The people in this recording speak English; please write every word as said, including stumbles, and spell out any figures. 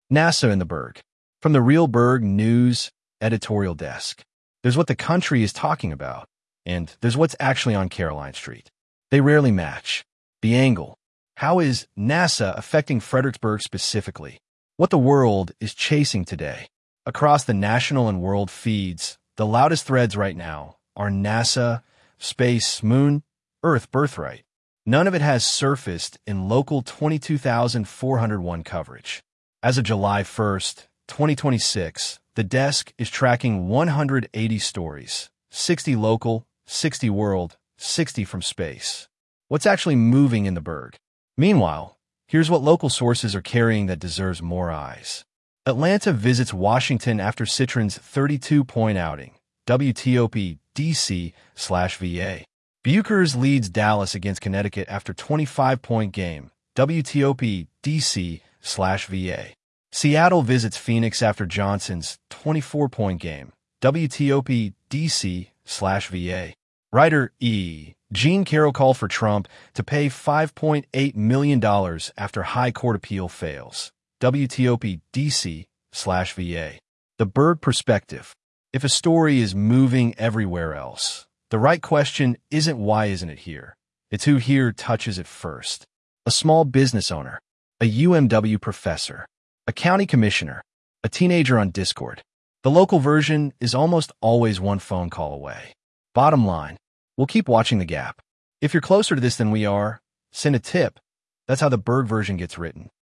NASA in the Berg. From the Real Berg News editorial desk. There's what the country is talking about, and there's what's actually on Caroline Street. They rarely match. The angle. How is NASA affecting Fredericksburg specifically? What the world is chasing today. Across the national and world feeds, the loudest threads right now are NASA, space, moon, Earth birthright. None of it has surfaced in local twenty-two thousand four hundred one coverage. As of July first, twenty twenty-six, the desk is tracking one hundred eighty stories, sixty local, sixty world, sixty from space. What's actually moving in the Berg? Meanwhile, here's what local sources are carrying that deserves more eyes. Atlanta visits Washington after Citron's thirty-two point outing. W T O P D C slash V A. Buchers leads Dallas against Connecticut after twenty-five point game. W T O P D C slash V A. Seattle visits Phoenix after Johnson's twenty-four point game. W T O P D C slash V A. Writer E. Jean Carroll called for Trump to pay five point eight million dollars after high court appeal fails. W T O P D C slash V A. The Berg perspective. If a story is moving everywhere else, the right question isn't why isn't it here? It's who here touches it first. A small business owner, a U M W professor, a county commissioner, a teenager on Discord. The local version is almost always one phone call away. Bottom line, we'll keep watching the gap. If you're closer to this than we are, send a tip. That's how the Berg version gets written.